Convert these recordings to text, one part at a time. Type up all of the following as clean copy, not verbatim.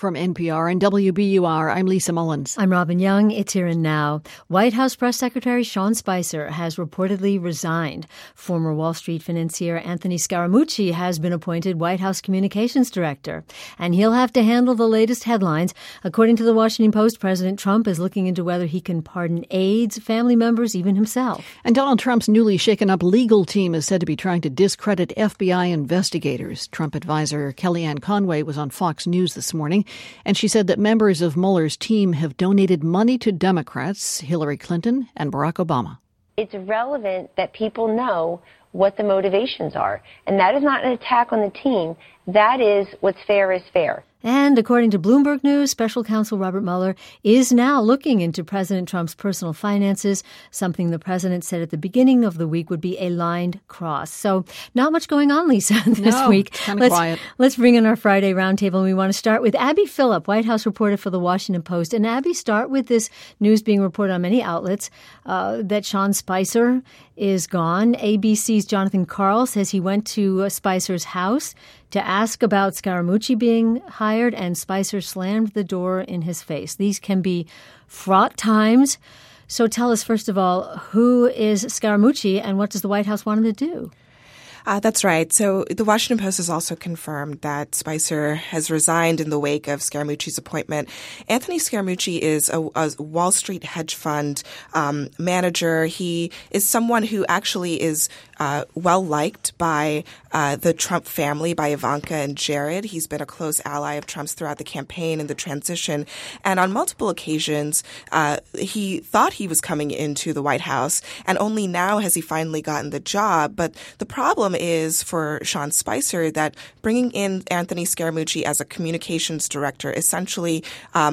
From NPR and WBUR, I'm Lisa Mullins. I'm Robin Young. It's Here and Now. White House Press Secretary Sean Spicer has reportedly resigned. Former Wall Street financier Anthony Scaramucci has been appointed White House Communications Director, and he'll have to handle the latest headlines. According to the Washington Post, President Trump is looking into whether he can pardon aides, family members, even himself. And Donald Trump's newly shaken-up legal team is said to be trying to discredit FBI investigators. Trump advisor Kellyanne Conway was on Fox News this morning, and she said that members of Mueller's team have donated money to Democrats, Hillary Clinton and Barack Obama. It's relevant that people know what the motivations are. And that is not an attack on the team. That is what's fair is fair. And according to Bloomberg News, Special Counsel Robert Mueller is now looking into President Trump's personal finances, something the president said at the beginning of the week would be a lined cross. So not much going on, Lisa, this week. Kind of quiet. Let's bring in our Friday roundtable, and we want to start with Abby Phillip, White House reporter for The Washington Post. And Abby, start with this news being reported on many outlets that Sean Spicer is gone. ABC's Jonathan Karl says he went to Spicer's house to ask about Scaramucci being hired, and Spicer slammed the door in his face. These can be fraught times. So tell us, first of all, who is Scaramucci and what does the White House want him to do? That's right. So the Washington Post has also confirmed that Spicer has resigned in the wake of Scaramucci's appointment. Anthony Scaramucci is a Wall Street hedge fund manager. He is someone who actually is well liked by the Trump family, by Ivanka and Jared. He's been a close ally of Trump's throughout the campaign and the transition. And on multiple occasions, he thought he was coming into the White House, and only now has he finally gotten the job. But the problem is for Sean Spicer that bringing in Anthony Scaramucci as a communications director essentially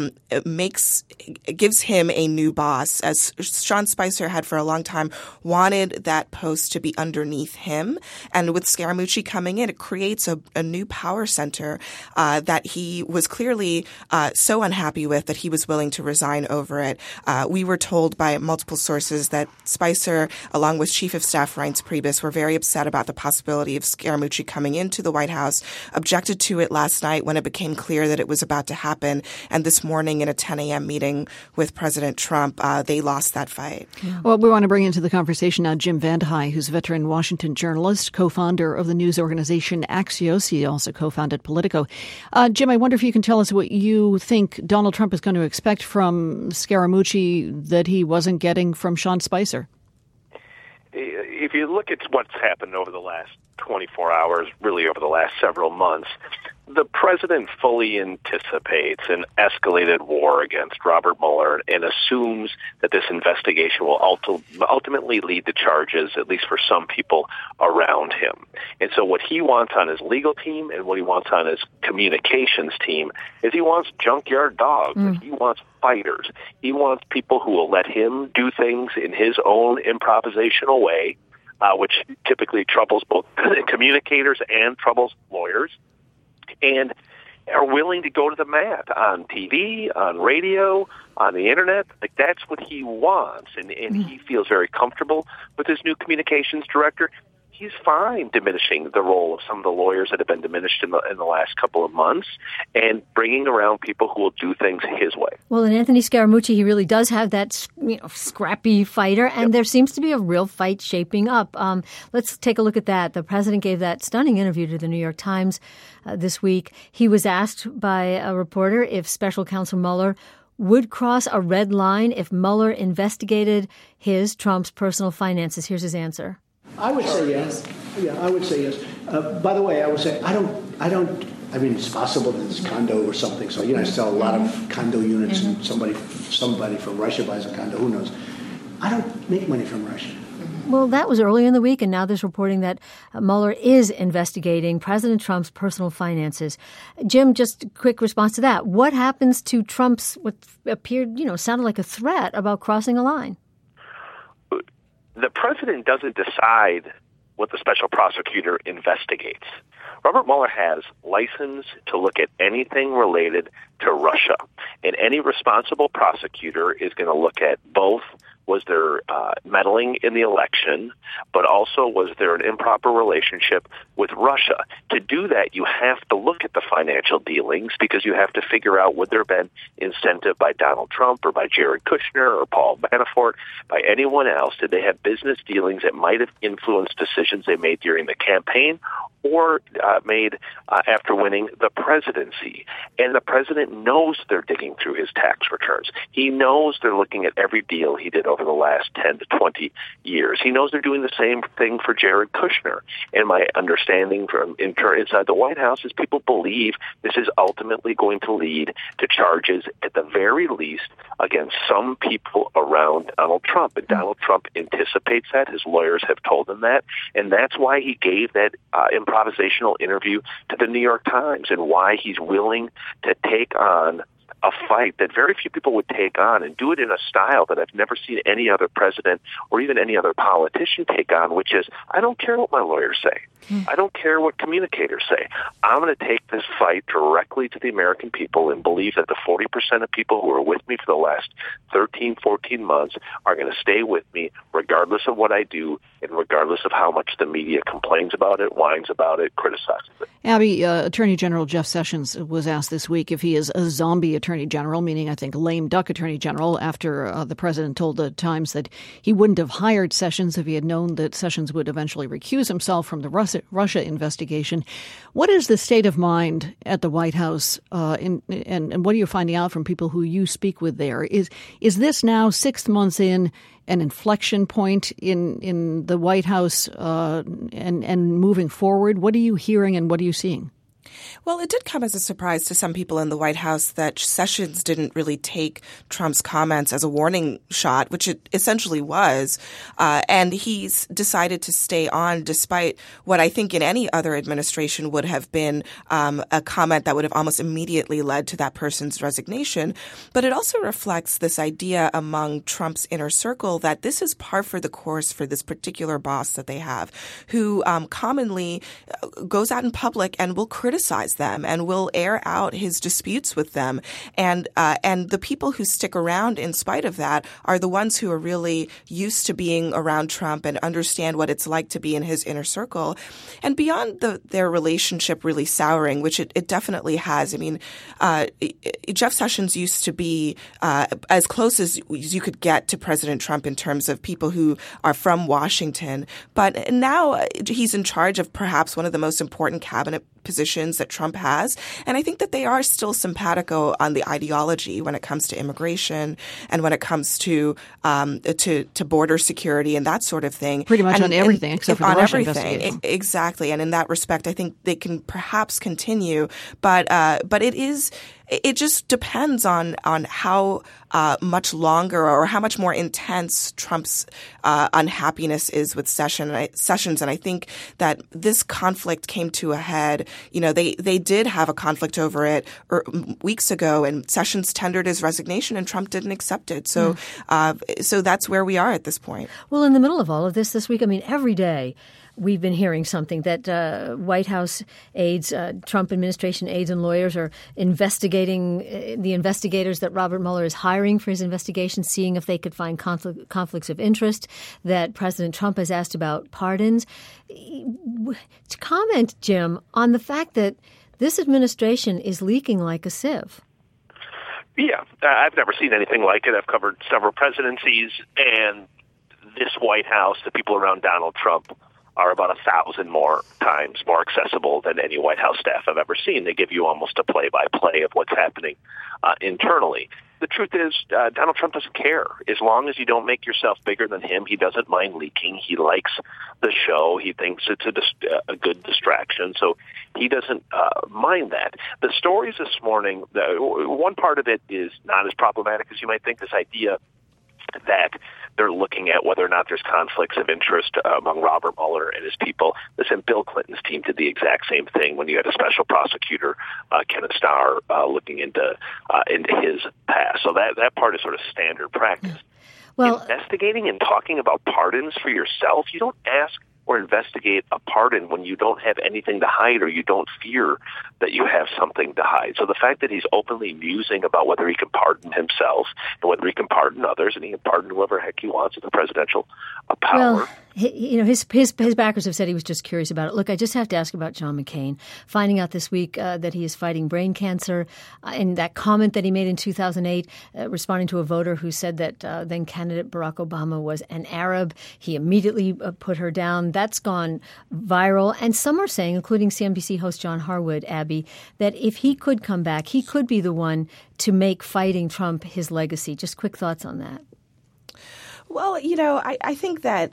gives him a new boss, as Sean Spicer had for a long time wanted that post to be underneath him. And with Scaramucci coming in, it creates a new power center that he was clearly so unhappy with that he was willing to resign over it. We were told by multiple sources that Spicer, along with Chief of Staff Reince Priebus, were very upset about the possibility of Scaramucci coming into the White House, objected to it last night when it became clear that it was about to happen. And this morning in a 10 a.m. meeting with President Trump, they lost that fight. Yeah. Well, we want to bring into the conversation now Jim VandeHei, who's a veteran Washington journalist, co-founder of the news organization Axios. He also co-founded Politico. Jim, I wonder if you can tell us what you think Donald Trump is going to expect from Scaramucci that he wasn't getting from Sean Spicer. If you look at what's happened over the last 24 hours, really over the last several months, the president fully anticipates an escalated war against Robert Mueller and assumes that this investigation will ultimately lead to charges, at least for some people around him. And so what he wants on his legal team and what he wants on his communications team is he wants junkyard dogs. He wants fighters. He wants people who will let him do things in his own improvisational way, which typically troubles both communicators and troubles lawyers, and are willing to go to the mat on TV, on radio, on the internet. Like, that's what he wants, and he feels very comfortable with his new communications director. He's fine diminishing the role of some of the lawyers that have been diminished in the last couple of months and bringing around people who will do things his way. Well, and Anthony Scaramucci, he really does have that scrappy fighter, and there seems to be a real fight shaping up. Let's take a look at that. The president gave that stunning interview to the New York Times this week. He was asked by a reporter if Special Counsel Mueller would cross a red line if Mueller investigated Trump's personal finances. Here's his answer. I would say yes. Yeah, I would say yes. By the way, I would say I mean, it's possible that it's condo or something. So, I sell a lot of condo units, and somebody from Russia buys a condo. Who knows? I don't make money from Russia. Well, that was earlier in the week, and now there's reporting that Mueller is investigating President Trump's personal finances. Jim, just a quick response to that. What happens to Trump's, what appeared, sounded like a threat about crossing a line? The president doesn't decide what the special prosecutor investigates. Robert Mueller has license to look at anything related to Russia, and any responsible prosecutor is going to look at both was there meddling in the election, but also was there an improper relationship with Russia? To do that, you have to look at the financial dealings because you have to figure out would there have been incentive by Donald Trump or by Jared Kushner or Paul Manafort, by anyone else? Did they have business dealings that might have influenced decisions they made during the campaign or made after winning the presidency? And the president knows they're digging through his tax returns. He knows they're looking at every deal he did over the last 10 to 20 years. He knows they're doing the same thing for Jared Kushner. And my understanding from inside the White House is people believe this is ultimately going to lead to charges, at the very least, against some people around Donald Trump. And Donald Trump anticipates that. His lawyers have told him that. And that's why he gave that improvisational interview to the New York Times and why he's willing to take on a fight that very few people would take on and do it in a style that I've never seen any other president or even any other politician take on, which is, I don't care what my lawyers say. I don't care what communicators say. I'm going to take this fight directly to the American people and believe that the 40% of people who are with me for the last 13, 14 months are going to stay with me regardless of what I do and regardless of how much the media complains about it, whines about it, criticizes it. Abby, Attorney General Jeff Sessions was asked this week if he is a zombie Attorney General, meaning, I think, lame duck Attorney General, after the president told the Times that he wouldn't have hired Sessions if he had known that Sessions would eventually recuse himself from the Russia investigation. What is the state of mind at the White House, and what are you finding out from people who you speak with there? Is this now 6 months in an inflection point in the White House and moving forward? What are you hearing and what are you seeing? Well, it did come as a surprise to some people in the White House that Sessions didn't really take Trump's comments as a warning shot, which it essentially was. And he's decided to stay on despite what I think in any other administration would have been a comment that would have almost immediately led to that person's resignation. But it also reflects this idea among Trump's inner circle that this is par for the course for this particular boss that they have, who commonly goes out in public and will criticize them and will air out his disputes with them. And the people who stick around in spite of that are the ones who are really used to being around Trump and understand what it's like to be in his inner circle. And beyond their relationship really souring, which it definitely has. I mean, Jeff Sessions used to be as close as you could get to President Trump in terms of people who are from Washington. But now he's in charge of perhaps one of the most important cabinet positions that Trump has. And I think that they are still simpatico on the ideology when it comes to immigration and when it comes to border security and that sort of thing. Pretty much on everything except for the Russia investigation. Exactly. And in that respect, I think they can perhaps continue. But it just depends on how much longer or how much more intense Trump's unhappiness is with Sessions. And I think that this conflict came to a head. You know, they did have a conflict over it weeks ago, and Sessions tendered his resignation, and Trump didn't accept it. So, so that's where we are at this point. Well, in the middle of all of this week, I mean, every day we've been hearing something that White House aides, Trump administration aides and lawyers are investigating the investigators that Robert Mueller is hiring for his investigation, seeing if they could find conflicts of interest, that President Trump has asked about pardons. To comment, Jim, on the fact that this administration is leaking like a sieve. Yeah, I've never seen anything like it. I've covered several presidencies, and this White House, the people around Donald Trump, are about 1,000 more times more accessible than any White House staff I've ever seen. They give you almost a play-by-play of what's happening internally. The truth is, Donald Trump doesn't care. As long as you don't make yourself bigger than him, he doesn't mind leaking. He likes the show. He thinks it's a good distraction, so he doesn't mind that. The stories this morning, one part of it is not as problematic as you might think, this idea that they're looking at whether or not there's conflicts of interest among Robert Mueller and his people. Listen, Bill Clinton's team did the exact same thing when you had a special prosecutor, Kenneth Starr, looking into his past. So that part is sort of standard practice. Well, investigating and talking about pardons for yourself, you don't ask or investigate a pardon when you don't have anything to hide or you don't fear that you have something to hide. So the fact that he's openly musing about whether he can pardon himself and whether he can pardon others, and he can pardon whoever heck he wants with the presidential power. Well, his backers have said he was just curious about it. Look, I just have to ask about John McCain. Finding out this week that he is fighting brain cancer, and that comment that he made in 2008, responding to a voter who said that then candidate Barack Obama was an Arab. He immediately put her down. That's gone viral. And some are saying, including CNBC host John Harwood, Abby, that if he could come back, he could be the one to make fighting Trump his legacy. Just quick thoughts on that. Well, I think that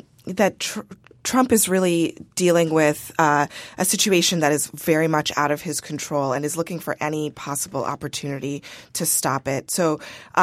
Trump is really dealing with a situation that is very much out of his control and is looking for any possible opportunity to stop it. So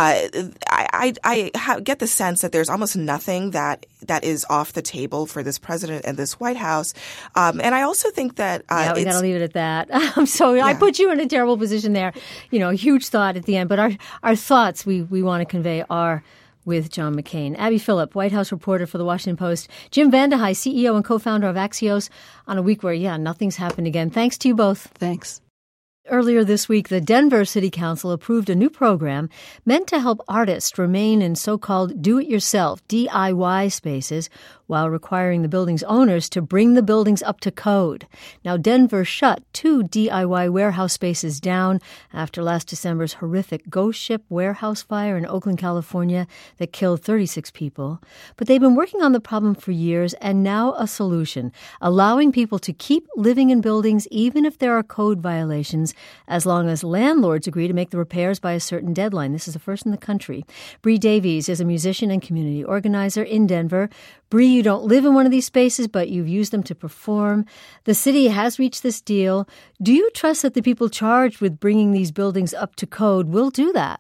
I get the sense that there's almost nothing that is off the table for this president and this White House. And I also think that we got to leave it at that. I put you in a terrible position there. A huge thought at the end. But our thoughts we want to convey are with John McCain. Abby Phillip, White House reporter for The Washington Post. Jim Vandehei, CEO and co-founder of Axios, on a week where, nothing's happened again. Thanks to you both. Thanks. Earlier this week, the Denver City Council approved a new program meant to help artists remain in so-called do-it-yourself, DIY spaces, while requiring the building's owners to bring the buildings up to code. Now, Denver shut 2 DIY warehouse spaces down after last December's horrific ghost ship warehouse fire in Oakland, California that killed 36 people. But they've been working on the problem for years, and now a solution, allowing people to keep living in buildings even if there are code violations, as long as landlords agree to make the repairs by a certain deadline. This is the first in the country. Bree Davies is a musician and community organizer in Denver. Bree, you don't live in one of these spaces, but you've used them to perform. The city has reached this deal. Do you trust that the people charged with bringing these buildings up to code will do that?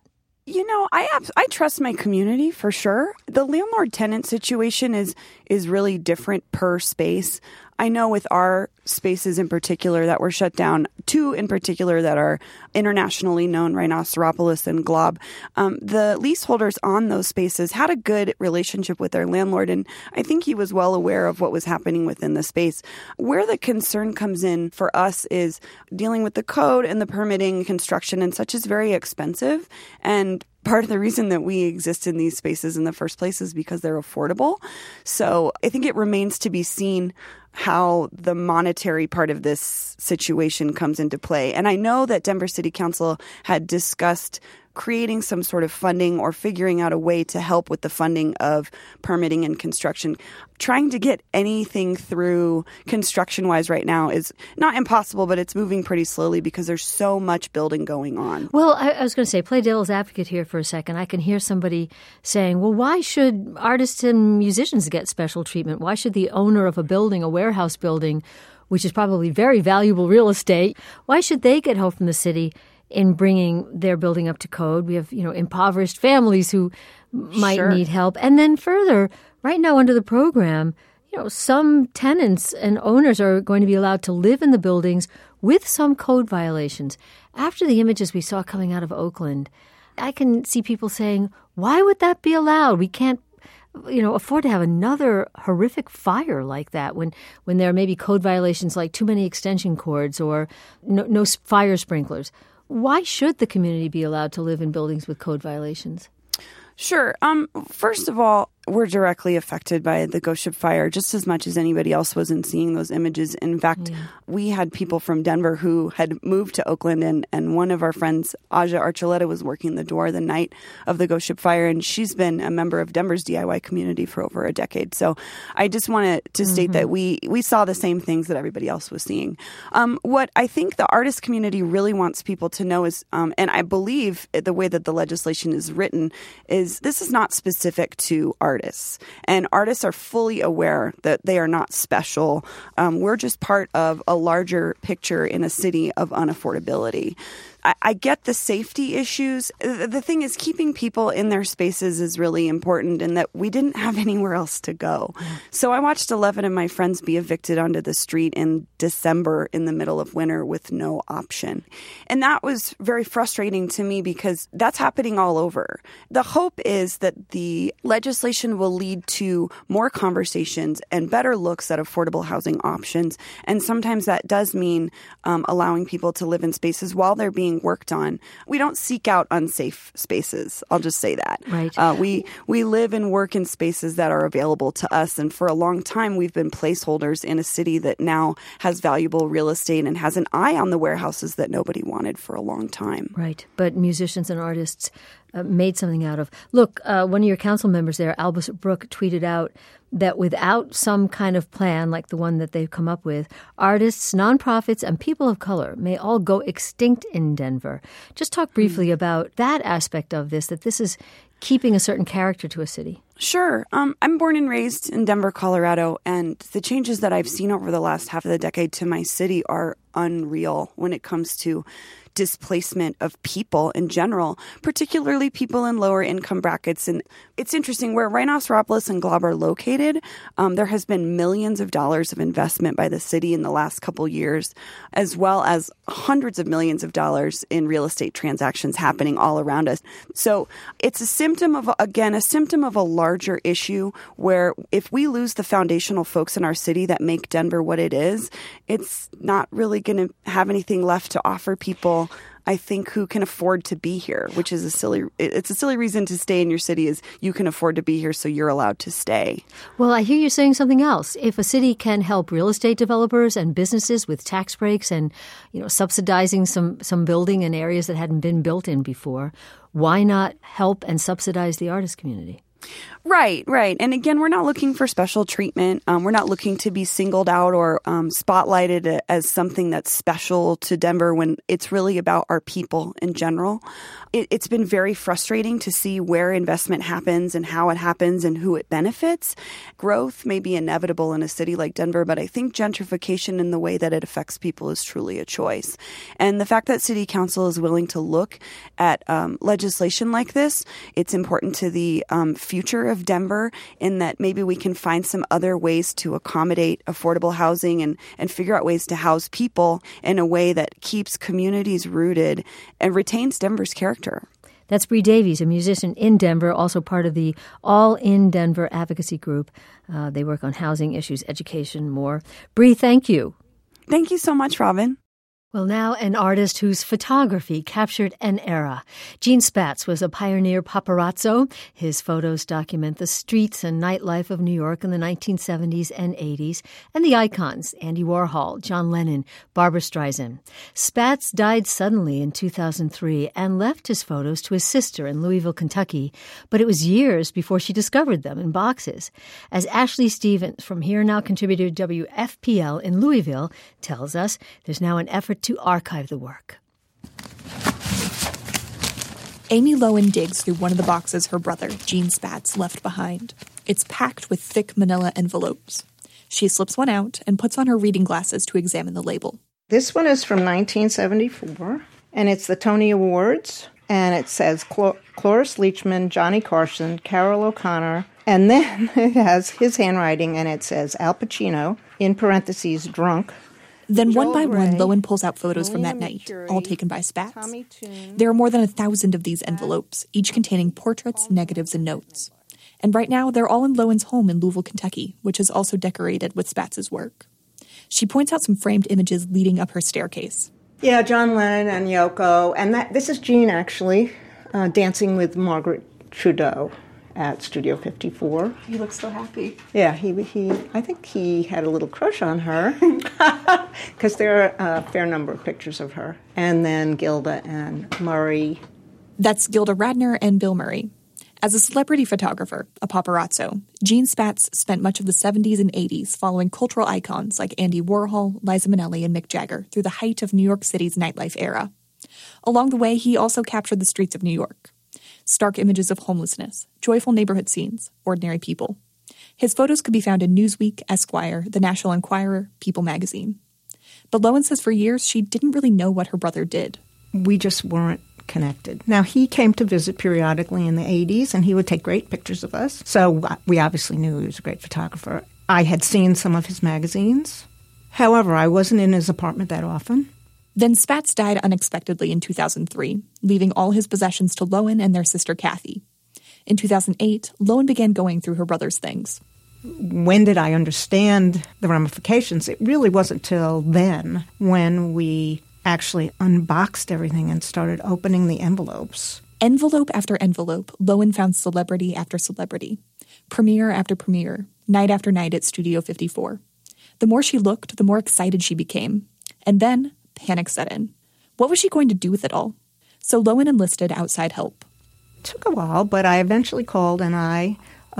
I trust my community for sure. The landlord-tenant situation is really different per space. I know with our spaces in particular that were shut down, 2 in particular that are internationally known, Rhinoceropolis and Glob, the leaseholders on those spaces had a good relationship with their landlord, and I think he was well aware of what was happening within the space. Where the concern comes in for us is dealing with the code and the permitting, construction and such is very expensive, and part of the reason that we exist in these spaces in the first place is because they're affordable. So I think it remains to be seen how the monetary part of this situation comes into play. And I know that Denver City Council had discussed creating some sort of funding or figuring out a way to help with the funding of permitting and construction. Trying to get anything through construction-wise right now is not impossible, but it's moving pretty slowly because there's so much building going on. Well, I was going to say, play devil's advocate here for a second. I can hear somebody saying, well, why should artists and musicians get special treatment? Why should the owner of a building, a warehouse building, which is probably very valuable real estate, why should they get help from the city in bringing their building up to code? We have, impoverished families who might need help. And then further, right now under the program, some tenants and owners are going to be allowed to live in the buildings with some code violations. After the images we saw coming out of Oakland, I can see people saying, why would that be allowed? We can't afford to have another horrific fire like that when there are maybe code violations like too many extension cords or no fire sprinklers. Why should the community be allowed to live in buildings with code violations? Sure. First of all, we're directly affected by the ghost ship fire just as much as anybody else was in seeing those images. In fact, we had people from Denver who had moved to Oakland, and one of our friends, Aja Archuleta, was working the door the night of the ghost ship fire, and she's been a member of Denver's DIY community for over a decade. So I just wanted to state that we saw the same things that everybody else was seeing. What I think the artist community really wants people to know is, and I believe the way that the legislation is written, is this is not specific to artists. And artists are fully aware that they are not special. We're just part of a larger picture in a city of unaffordability. I get the safety issues. The thing is, keeping people in their spaces is really important, in that we didn't have anywhere else to go. So I watched 11 of my friends be evicted onto the street in December in the middle of winter with no option. And that was very frustrating to me because that's happening all over. The hope is that the legislation will lead to more conversations and better looks at affordable housing options. And sometimes that does mean allowing people to live in spaces while they're being worked on. We don't seek out unsafe spaces. I'll just say that. Right. We live and work in spaces that are available to us. And for a long time, we've been placeholders in a city that now has valuable real estate and has an eye on the warehouses that nobody wanted for a long time. Right. But musicians and artists made something out of. Look, one of your council members there, Albus Brooke, tweeted out that without some kind of plan like the one that they've come up with, artists, nonprofits, and people of color may all go extinct in Denver. Just talk briefly about that aspect of this, that this is keeping a certain character to a city. Sure. I'm born and raised in Denver, Colorado, and the changes that I've seen over the last half of the decade to my city are unreal when it comes to displacement of people in general, particularly people in lower income brackets. And it's interesting, where Rhinoceropolis and Glob are located, there has been millions of dollars of investment by the city in the last couple years, as well as hundreds of millions of dollars in real estate transactions happening all around us. So it's a symptom of a larger issue where if we lose the foundational folks in our city that make Denver what it is, it's not really going to have anything left to offer people, I think, who can afford to be here, which is a silly reason to stay in your city, is you can afford to be here, so you're allowed to stay. Well, I hear you saying something else. If a city can help real estate developers and businesses with tax breaks and, subsidizing some building in areas that hadn't been built in before, why not help and subsidize the artist community? Right. And again, we're not looking for special treatment. We're not looking to be singled out or spotlighted as something that's special to Denver, when it's really about our people in general. It's been very frustrating to see where investment happens and how it happens and who it benefits. Growth may be inevitable in a city like Denver, but I think gentrification in the way that it affects people is truly a choice. And the fact that City Council is willing to look at legislation like this, it's important to the future of Denver, in that maybe we can find some other ways to accommodate affordable housing and figure out ways to house people in a way that keeps communities rooted and retains Denver's character. That's Bree Davies, a musician in Denver, also part of the All in Denver advocacy group. They work on housing issues, education, more. Bree, thank you. Thank you so much, Robin. Well, now an artist whose photography captured an era. Gene Spatz was a pioneer paparazzo. His photos document the streets and nightlife of New York in the 1970s and 80s, and the icons, Andy Warhol, John Lennon, Barbra Streisand. Spatz died suddenly in 2003 and left his photos to his sister in Louisville, Kentucky, but it was years before she discovered them in boxes. As Ashley Stevens from Here Now contributor WFPL in Louisville tells us, there's now an effort to archive the work. Amy Lowen digs through one of the boxes her brother, Gene Spatz, left behind. It's packed with thick manila envelopes. She slips one out and puts on her reading glasses to examine the label. This one is from 1974, and it's the Tony Awards, and it says Cloris Leachman, Johnny Carson, Carol O'Connor, and then it has his handwriting, and it says Al Pacino, in parentheses, drunk. Then one by one, Lowen pulls out photos from that night, all taken by Spatz. There are more than 1,000 of these envelopes, each containing portraits, negatives, and notes. And right now, they're all in Lowen's home in Louisville, Kentucky, which is also decorated with Spatz's work. She points out some framed images leading up her staircase. Yeah, John Lennon and Yoko. And this is Gene, actually, dancing with Margaret Trudeau at Studio 54. He looks so happy. Yeah, I think he had a little crush on her, because there are a fair number of pictures of her. And then Gilda and Murray. That's Gilda Radner and Bill Murray. As a celebrity photographer, a paparazzo, Gene Spatz spent much of the 70s and 80s following cultural icons like Andy Warhol, Liza Minnelli, and Mick Jagger through the height of New York City's nightlife era. Along the way, he also captured the streets of New York. Stark images of homelessness, joyful neighborhood scenes, ordinary people. His photos could be found in Newsweek, Esquire, The National Enquirer, People magazine. But Lowen says for years she didn't really know what her brother did. we just weren't connected. Now, he came to visit periodically in the 80s, and he would take great pictures of us. So we obviously knew he was a great photographer. I had seen some of his magazines. However, I wasn't in his apartment that often. Then Spatz died unexpectedly in 2003, leaving all his possessions to Lowen and their sister Kathy. In 2008, Lowen began going through her brother's things. When did I understand the ramifications? It really wasn't till then when we actually unboxed everything and started opening the envelopes. Envelope after envelope, Lowen found celebrity after celebrity, premiere after premiere, night after night at Studio 54. The more she looked, the more excited she became. And then panic set in. What was she going to do with it all? So Lowen enlisted outside help. It took a while, but I eventually called and I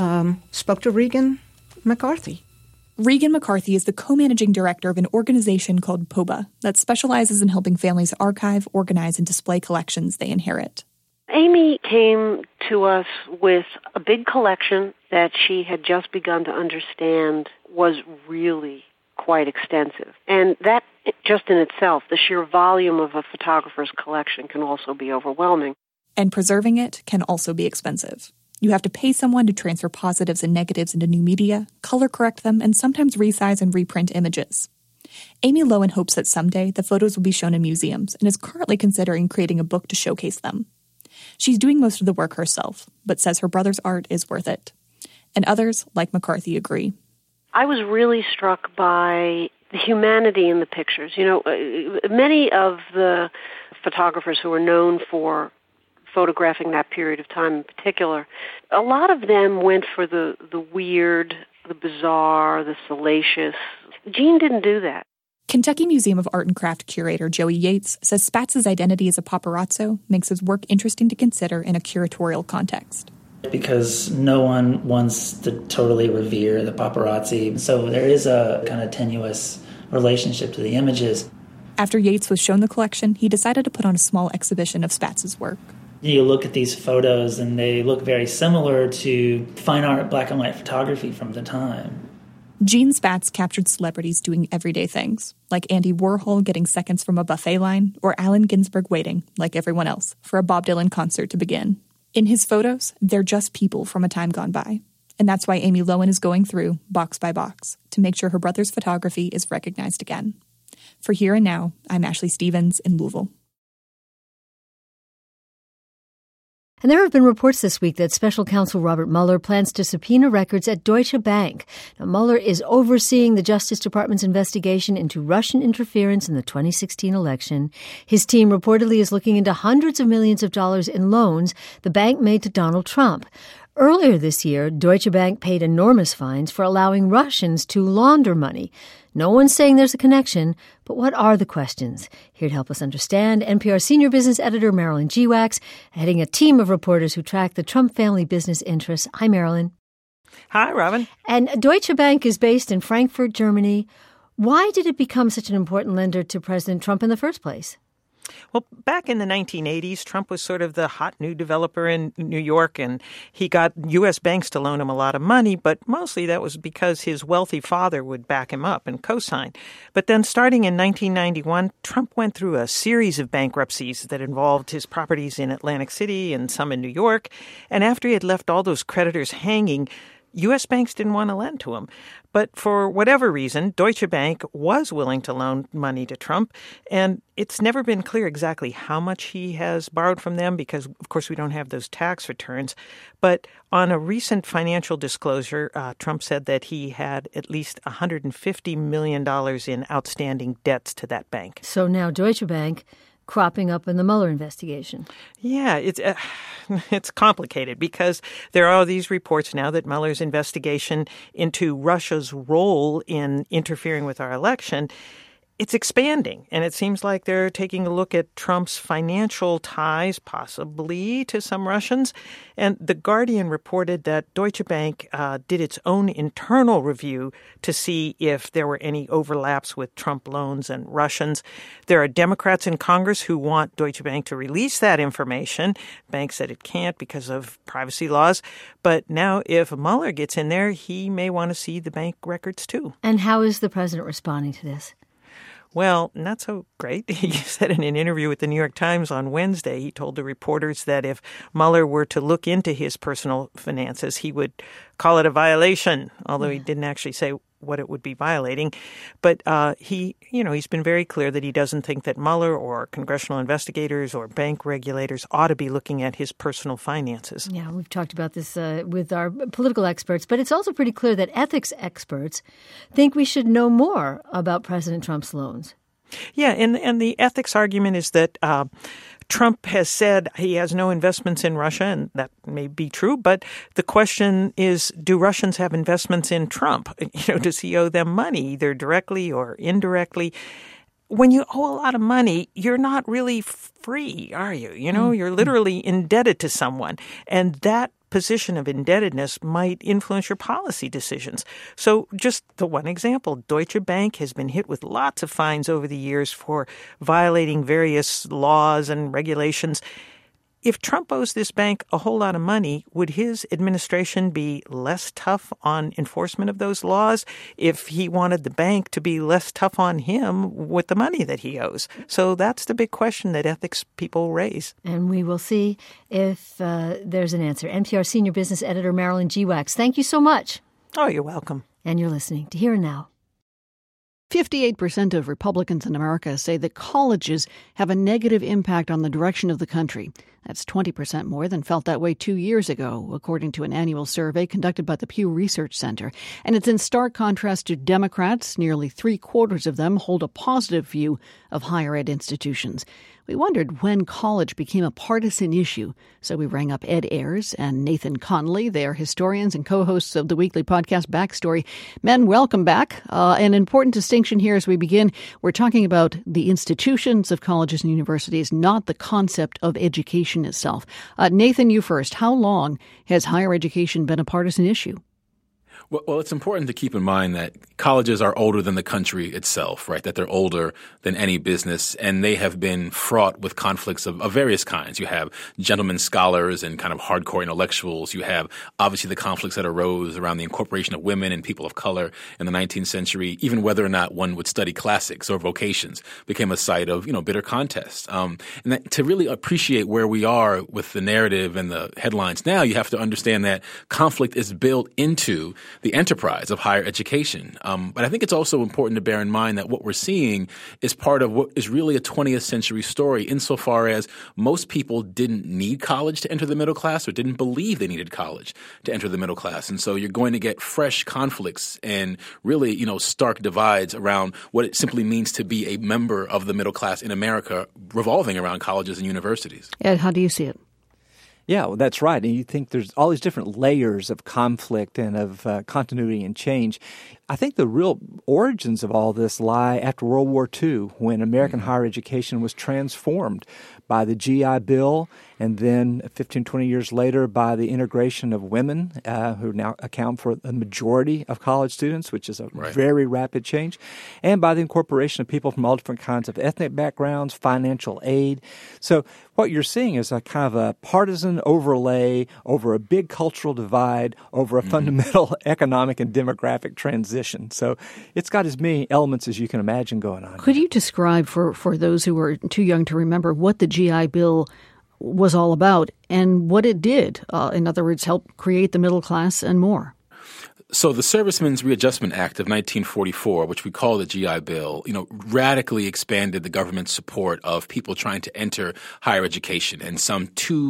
spoke to Regan McCarthy. Regan McCarthy is the co-managing director of an organization called POBA that specializes in helping families archive, organize, and display collections they inherit. Amy came to us with a big collection that she had just begun to understand was really quite extensive. And that, just in itself, the sheer volume of a photographer's collection can also be overwhelming. And preserving it can also be expensive. You have to pay someone to transfer positives and negatives into new media, color correct them, and sometimes resize and reprint images. Amy Lowen hopes that someday the photos will be shown in museums and is currently considering creating a book to showcase them. She's doing most of the work herself, but says her brother's art is worth it. And others, like McCarthy, agree. I was really struck by the humanity in the pictures. You know, many of the photographers who are known for photographing that period of time in particular, a lot of them went for the weird, the bizarre, the salacious. Jean didn't do that. Kentucky Museum of Art and Craft curator Joey Yates says Spatz's identity as a paparazzo makes his work interesting to consider in a curatorial context. Because no one wants to totally revere the paparazzi, so there is a kind of tenuous relationship to the images. After Yates was shown the collection, he decided to put on a small exhibition of Spatz's work. You look at these photos and they look very similar to fine art black and white photography from the time. Gene Spatz captured celebrities doing everyday things, like Andy Warhol getting seconds from a buffet line, or Allen Ginsberg waiting, like everyone else, for a Bob Dylan concert to begin. In his photos, they're just people from a time gone by. And that's why Amy Lowen is going through, box by box, to make sure her brother's photography is recognized again. For Here and Now, I'm Ashley Stevens in Louisville. And there have been reports this week that Special Counsel Robert Mueller plans to subpoena records at Deutsche Bank. Now, Mueller is overseeing the Justice Department's investigation into Russian interference in the 2016 election. His team reportedly is looking into hundreds of millions of dollars in loans the bank made to Donald Trump. Earlier this year, Deutsche Bank paid enormous fines for allowing Russians to launder money. No one's saying there's a connection, but what are the questions? Here to help us understand, NPR senior business editor Marilyn Geewax, heading a team of reporters who track the Trump family business interests. Hi, Marilyn. Hi, Robin. And Deutsche Bank is based in Frankfurt, Germany. Why did it become such an important lender to President Trump in the first place? Well, back in the 1980s, Trump was sort of the hot new developer in New York, and he got U.S. banks to loan him a lot of money, but mostly that was because his wealthy father would back him up and co-sign. But then starting in 1991, Trump went through a series of bankruptcies that involved his properties in Atlantic City and some in New York. And after he had left all those creditors hanging, U.S. banks didn't want to lend to him. But for whatever reason, Deutsche Bank was willing to loan money to Trump. And it's never been clear exactly how much he has borrowed from them because, of course, we don't have those tax returns. But on a recent financial disclosure, Trump said that he had at least $150 million in outstanding debts to that bank. So now Deutsche Bank cropping up in the Mueller investigation. Yeah, it's complicated because there are these reports now that Mueller's investigation into Russia's role in interfering with our election, it's expanding. And it seems like they're taking a look at Trump's financial ties, possibly to some Russians. And The Guardian reported that Deutsche Bank did its own internal review to see if there were any overlaps with Trump loans and Russians. There are Democrats in Congress who want Deutsche Bank to release that information. The bank said it can't because of privacy laws. But now if Mueller gets in there, he may want to see the bank records too. And how is the president responding to this? Well, not so great. He said in an interview with the New York Times on Wednesday, he told the reporters that if Mueller were to look into his personal finances, he would call it a violation, although he didn't actually say what it would be violating. But he's been very clear that he doesn't think that Mueller or congressional investigators or bank regulators ought to be looking at his personal finances. Yeah, we've talked about this with our political experts, but it's also pretty clear that ethics experts think we should know more about President Trump's loans. Yeah, and the ethics argument is that Trump has said he has no investments in Russia, and that may be true. But the question is, do Russians have investments in Trump? Does he owe them money, either directly or indirectly? When you owe a lot of money, you're not really free, are you? You're literally indebted to someone. And that position of indebtedness might influence your policy decisions. So just the one example, Deutsche Bank has been hit with lots of fines over the years for violating various laws and regulations. If Trump owes this bank a whole lot of money, would his administration be less tough on enforcement of those laws if he wanted the bank to be less tough on him with the money that he owes? So that's the big question that ethics people raise. And we will see if there's an answer. NPR Senior Business Editor Marilyn Geewax, thank you so much. Oh, you're welcome. And you're listening to Here and Now. 58% of Republicans in America say that colleges have a negative impact on the direction of the country. That's 20% more than felt that way 2 years ago, according to an annual survey conducted by the Pew Research Center. And it's in stark contrast to Democrats. Nearly 3/4 of them hold a positive view of higher ed institutions. We wondered when college became a partisan issue, so we rang up Ed Ayers and Nathan Connolly. They are historians and co-hosts of the weekly podcast Backstory. Men, welcome back. An important distinction here as we begin. We're talking about the institutions of colleges and universities, not the concept of education itself. Nathan, you first. How long has higher education been a partisan issue? Well, it's important to keep in mind that colleges are older than the country itself, right? That they're older than any business, and they have been fraught with conflicts of various kinds. You have gentlemen scholars and kind of hardcore intellectuals. You have obviously the conflicts that arose around the incorporation of women and people of color in the 19th century. Even whether or not one would study classics or vocations became a site of, bitter contests. And that, to really appreciate where we are with the narrative and the headlines now, you have to understand that conflict is built into the enterprise of higher education. But I think it's also important to bear in mind that what we're seeing is part of what is really a 20th century story insofar as most people didn't need college to enter the middle class or didn't believe they needed college to enter the middle class. And so you're going to get fresh conflicts and really, stark divides around what it simply means to be a member of the middle class in America revolving around colleges and universities. Ed, how do you see it? Yeah, well, that's right. And you think there's all these different layers of conflict and of continuity and change. I think the real origins of all this lie after World War II, when American higher education was transformed by the GI Bill, and then 15, 20 years later by the integration of women, who now account for the majority of college students, which is a very rapid change, and by the incorporation of people from all different kinds of ethnic backgrounds, financial aid. So what you're seeing is a kind of a partisan overlay over a big cultural divide, over a fundamental economic and demographic transition. So it's got as many elements as you can imagine going on. Could you describe for those who are too young to remember what the GI Bill was all about and what it did? In other words, help create the middle class and more. So the Servicemen's Readjustment Act of 1944, which we call the GI Bill, radically expanded the government's support of people trying to enter higher education. And some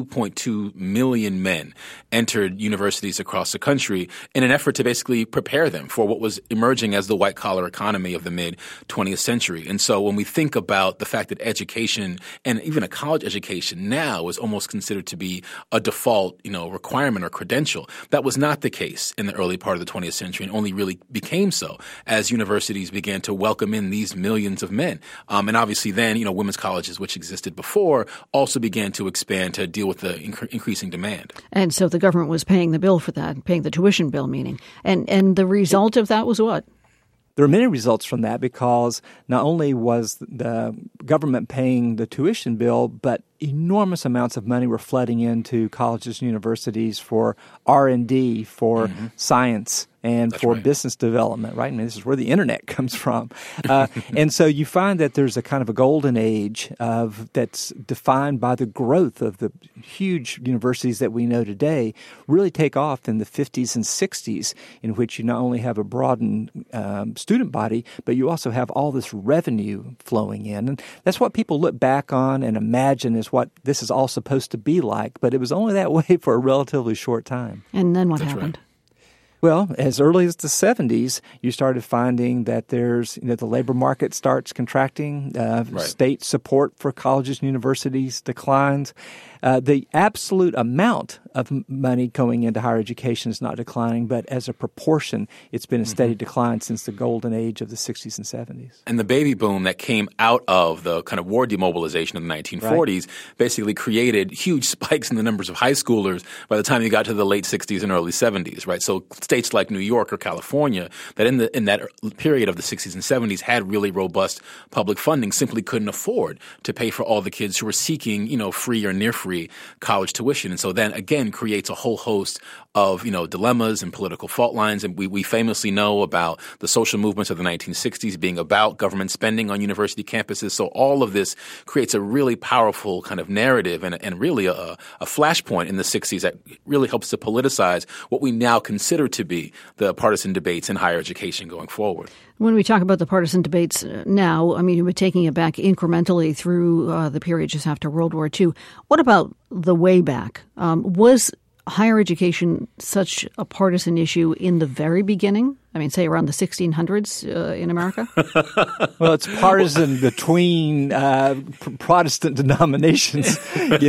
2.2 million men entered universities across the country in an effort to basically prepare them for what was emerging as the white-collar economy of the mid-20th century. And so when we think about the fact that education and even a college education now is almost considered to be a default, requirement or credential, that was not the case in the early part of the 20th century and only really became so as universities began to welcome in these millions of men. And obviously then, women's colleges, which existed before, also began to expand to deal with the increasing demand. And so the government was paying the bill for that, paying the tuition bill, meaning. And the result of that was what? There are many results from that because not only was the government paying the tuition bill, but enormous amounts of money were flooding into colleges and universities for R&D, for science, and for business development, right? I mean, this is where the internet comes from. And so you find that there's a kind of a golden age that's defined by the growth of the huge universities that we know today really take off in the 50s and 60s, in which you not only have a broadened student body, but you also have all this revenue flowing in. And that's what people look back on and imagine is what this is all supposed to be like. But it was only that way for a relatively short time. And then what happened? Well, as early as the 70s, you started finding that the labor market starts contracting, state support for colleges and universities declines. The absolute amount of money going into higher education is not declining, but as a proportion, it's been a steady decline since the golden age of the 60s and 70s. And the baby boom that came out of the kind of war demobilization of the 1940s basically created huge spikes in the numbers of high schoolers by the time you got to the late 60s and early 70s, right? So states like New York or California that in that period of the 60s and 70s had really robust public funding simply couldn't afford to pay for all the kids who were seeking, free or near free college tuition. And so then again creates a whole host of, dilemmas and political fault lines. And we famously know about the social movements of the 1960s being about government spending on university campuses. So all of this creates a really powerful kind of narrative and really a flashpoint in the 60s that really helps to politicize what we now consider to be the partisan debates in higher education going forward. When we talk about the partisan debates now, I mean, we're taking it back incrementally through the period just after World War II. What about the way back? Was higher education such a partisan issue in the very beginning? I mean, say around the 1600s in America? Well, it's partisan between Protestant denominations,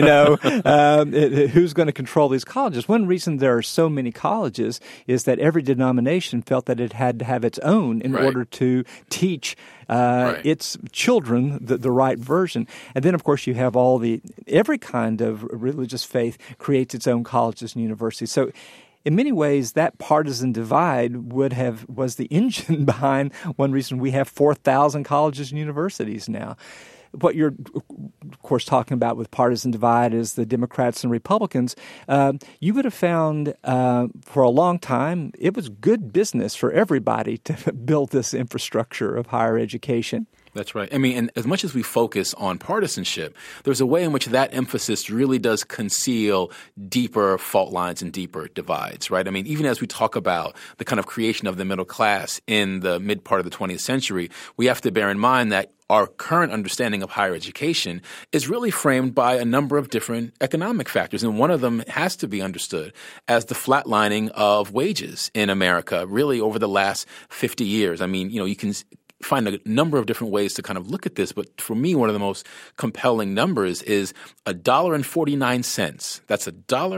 who's going to control these colleges. One reason there are so many colleges is that every denomination felt that it had to have its own in order to teach its children the right version. And then, of course, you have every kind of religious faith creates its own colleges and universities. So in many ways, that partisan divide was the engine behind one reason we have 4,000 colleges and universities now. What you're, of course, talking about with partisan divide is the Democrats and Republicans. You would have found for a long time it was good business for everybody to build this infrastructure of higher education. That's right. I mean, and as much as we focus on partisanship, there's a way in which that emphasis really does conceal deeper fault lines and deeper divides, right? I mean, even as we talk about the kind of creation of the middle class in the mid part of the 20th century, we have to bear in mind that our current understanding of higher education is really framed by a number of different economic factors. And one of them has to be understood as the flatlining of wages in America really over the last 50 years. I mean, you can find a number of different ways to kind of look at this, but for me, one of the most compelling numbers is $1.49. That's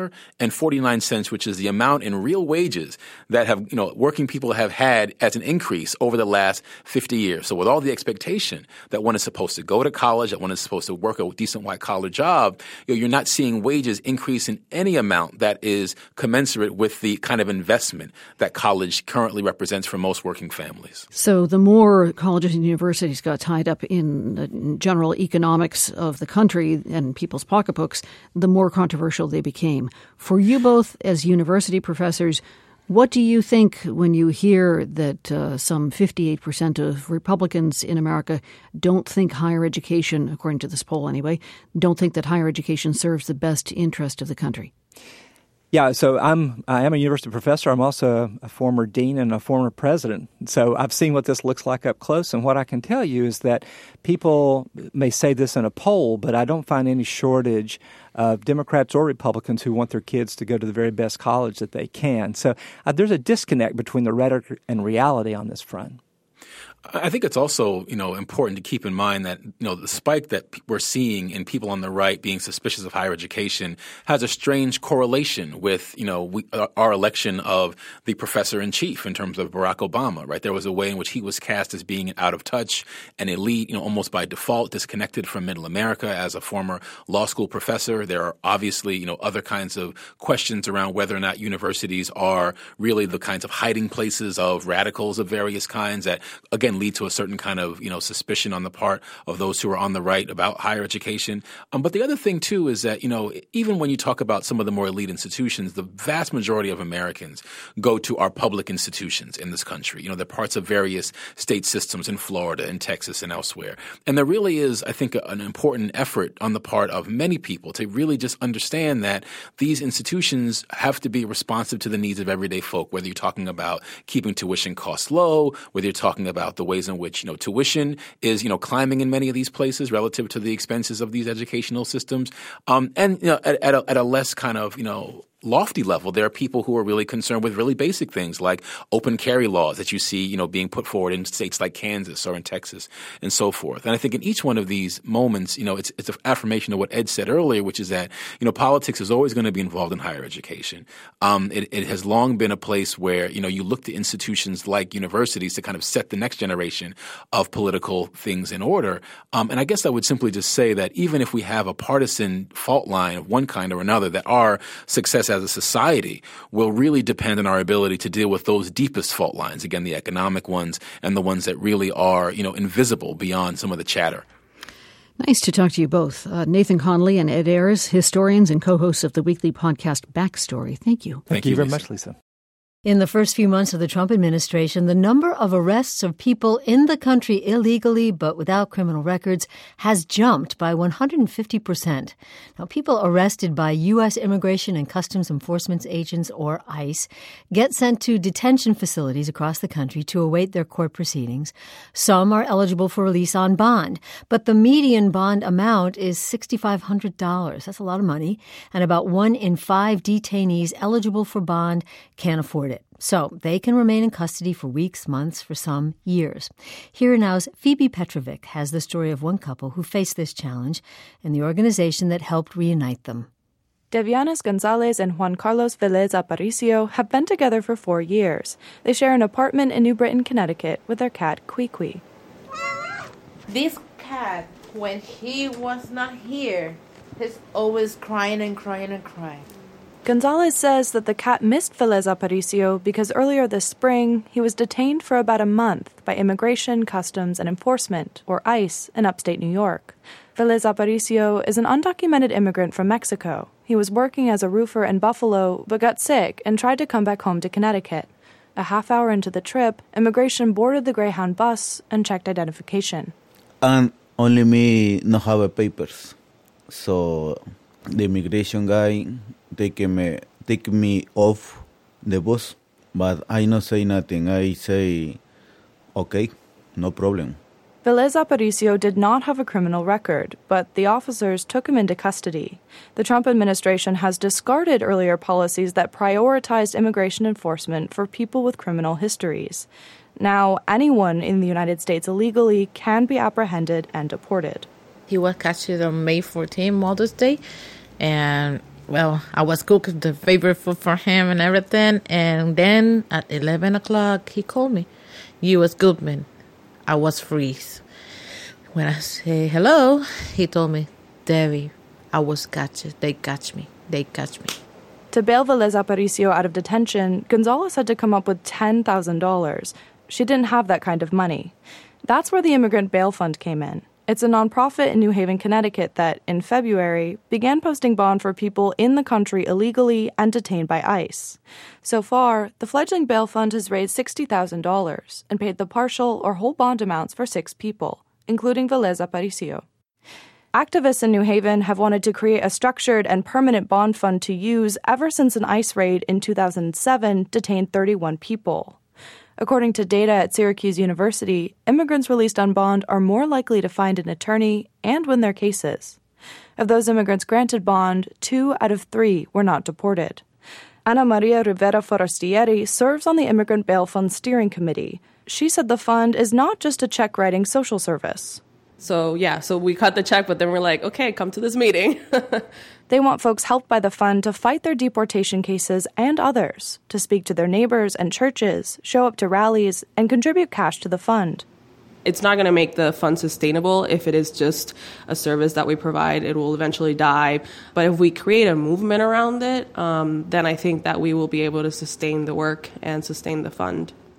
$1.49, which is the amount in real wages that have, working people have had as an increase over the last 50 years. So with all the expectation that one is supposed to go to college, that one is supposed to work a decent white-collar job, you're not seeing wages increase in any amount that is commensurate with the kind of investment that college currently represents for most working families. So the more colleges and universities got tied up in the general economics of the country and people's pocketbooks, the more controversial they became. For you both as university professors, what do you think when you hear that some 58% of Republicans in America don't think higher education, according to this poll anyway, don't think that higher education serves the best interest of the country? Yeah, so I am a university professor. I'm also a former dean and a former president. So I've seen what this looks like up close. And what I can tell you is that people may say this in a poll, but I don't find any shortage of Democrats or Republicans who want their kids to go to the very best college that they can. So there's a disconnect between the rhetoric and reality on this front. I think it's also, important to keep in mind that, the spike that we're seeing in people on the right being suspicious of higher education has a strange correlation with, our election of the professor in chief in terms of Barack Obama, right? There was a way in which he was cast as being out of touch, an elite, almost by default, disconnected from middle America. As a former law school professor, there are obviously, other kinds of questions around whether or not universities are really the kinds of hiding places of radicals of various kinds that, again, again, lead to a certain kind of, suspicion on the part of those who are on the right about higher education. But the other thing, too, is that, even when you talk about some of the more elite institutions, the vast majority of Americans go to our public institutions in this country. They're parts of various state systems in Florida and Texas and elsewhere. And there really is, I think, an important effort on the part of many people to really just understand that these institutions have to be responsive to the needs of everyday folk, whether you're talking about keeping tuition costs low, whether you're talking about the ways in which, tuition is, climbing in many of these places relative to the expenses of these educational systems. And at a less kind of, lofty level, there are people who are really concerned with really basic things like open carry laws that you see, being put forward in states like Kansas or in Texas and so forth. And I think in each one of these moments, it's an affirmation of what Ed said earlier, which is that, politics is always going to be involved in higher education. It has long been a place where, you look to institutions like universities to kind of set the next generation of political things in order. And I guess I would simply just say that even if we have a partisan fault line of one kind or another, that our success as a society will really depend on our ability to deal with those deepest fault lines, again, the economic ones and the ones that really are, invisible beyond some of the chatter. Nice to talk to you both. Nathan Conley and Ed Ayers, historians and co-hosts of the weekly podcast Backstory. Thank you. Thank you very much, Lisa. In the first few months of the Trump administration, the number of arrests of people in the country illegally but without criminal records has jumped by 150%. Now, people arrested by U.S. Immigration and Customs Enforcement agents, or ICE, get sent to detention facilities across the country to await their court proceedings. Some are eligible for release on bond, but the median bond amount is $6,500. That's a lot of money, and about 1 in 5 detainees eligible for bond can't afford it. So they can remain in custody for weeks, months, for some years. Here Now's Phoebe Petrovic has the story of one couple who faced this challenge and the organization that helped reunite them. Devianis Gonzalez and Juan Carlos Velez Aparicio have been together for 4 years. They share an apartment in New Britain, Connecticut, with their cat, Kwee. This cat, when he was not here, he's always crying and crying and crying. Gonzalez says that the cat missed Velez Aparicio because earlier this spring, he was detained for about a month by Immigration, Customs, and Enforcement, or ICE, in upstate New York. Velez Aparicio is an undocumented immigrant from Mexico. He was working as a roofer in Buffalo, but got sick and tried to come back home to Connecticut. A half hour into the trip, Immigration boarded the Greyhound bus and checked identification. And only me no have papers. So the immigration guy take me off the bus, but I not say nothing. I say, okay, no problem. Velez Aparicio did not have a criminal record, but the officers took him into custody. The Trump administration has discarded earlier policies that prioritized immigration enforcement for people with criminal histories. Now, anyone in the United States illegally can be apprehended and deported. He was captured on May 14, Mother's Day, and well, I was cooking the favorite food for him and everything. And then at 11 o'clock, he called me. U.S. Goodman. I was freeze. When I say hello, he told me, Debbie, I was captured. They catch me. To bail Velez Aparicio out of detention, Gonzalez had to come up with $10,000. She didn't have that kind of money. That's where the Immigrant Bail Fund came in. It's a nonprofit in New Haven, Connecticut that, in February, began posting bond for people in the country illegally and detained by ICE. So far, the fledgling bail fund has raised $60,000 and paid the partial or whole bond amounts for 6 people, including Velez Aparicio. Activists in New Haven have wanted to create a structured and permanent bond fund to use ever since an ICE raid in 2007 detained 31 people. According to data at Syracuse University, immigrants released on bond are more likely to find an attorney and win their cases. Of those immigrants granted bond, 2 out of 3 were not deported. Ana Maria Rivera Forastieri serves on the Immigrant Bail Fund Steering Committee. She said the fund is not just a check-writing social service. So we cut the check, but then we're like, okay, come to this meeting. They want folks helped by the fund to fight their deportation cases and others, to speak to their neighbors and churches, show up to rallies, and contribute cash to the fund. It's not going to make the fund sustainable. If it is just a service that we provide, it will eventually die. But if we create a movement around it, then I think that we will be able to sustain the work and sustain the fund.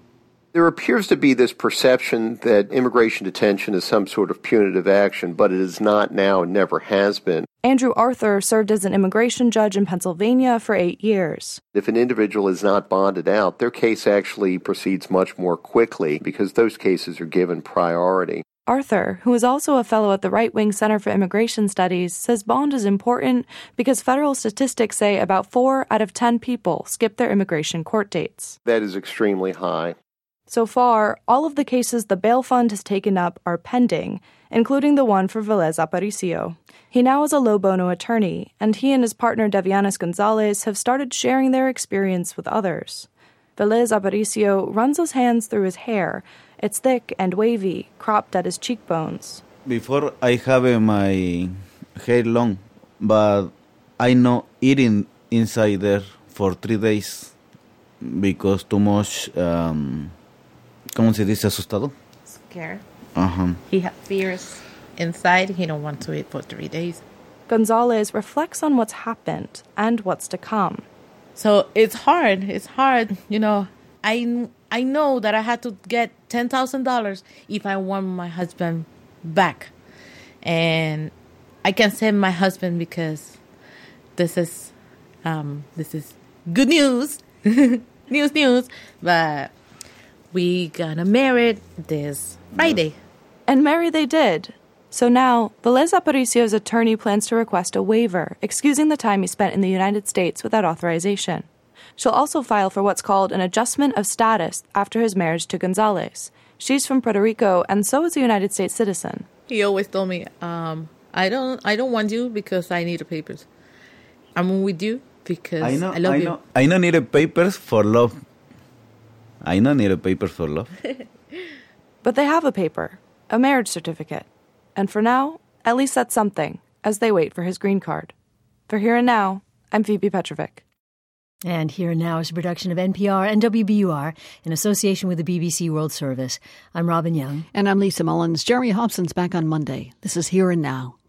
There appears to be this perception that immigration detention is some sort of punitive action, but it is not now and never has been. Andrew Arthur served as an immigration judge in Pennsylvania for 8 years. If an individual is not bonded out, their case actually proceeds much more quickly because those cases are given priority. Arthur, who is also a fellow at the Right Wing Center for Immigration Studies, says bond is important because federal statistics say about 4 out of 10 people skip their immigration court dates. That is extremely high. So far, all of the cases the bail fund has taken up are pending, including the one for Velez Aparicio. He now is a low bono attorney, and he and his partner Devianis Gonzalez have started sharing their experience with others. Velez Aparicio runs his hands through his hair. It's thick and wavy, cropped at his cheekbones. Before I have my hair long, but I not eating inside there for 3 days because too much, ¿cómo se dice? Asustado? Scared. Uh-huh. He had fears inside. He don't want to eat for 3 days. Gonzalez reflects on what's happened and what's to come. So it's hard. It's hard. You know, I know that I had to get $10,000 if I want my husband back. And I can send my husband because this is good news. news. But we gonna marry this Friday. And marry they did. So now, Velez Aparicio's attorney plans to request a waiver, excusing the time he spent in the United States without authorization. She'll also file for what's called an adjustment of status after his marriage to Gonzalez. She's from Puerto Rico, and so is a United States citizen. He always told me, I don't want you because I need the papers. I'm with you because I love you. I don't need the papers for love. I don't need the papers for love. But they have a paper, a marriage certificate. And for now, at least that's something, as they wait for his green card. For Here and Now, I'm Phoebe Petrovic. And Here and Now is a production of NPR and WBUR in association with the BBC World Service. I'm Robin Young. And I'm Lisa Mullins. Jeremy Hobson's back on Monday. This is Here and Now.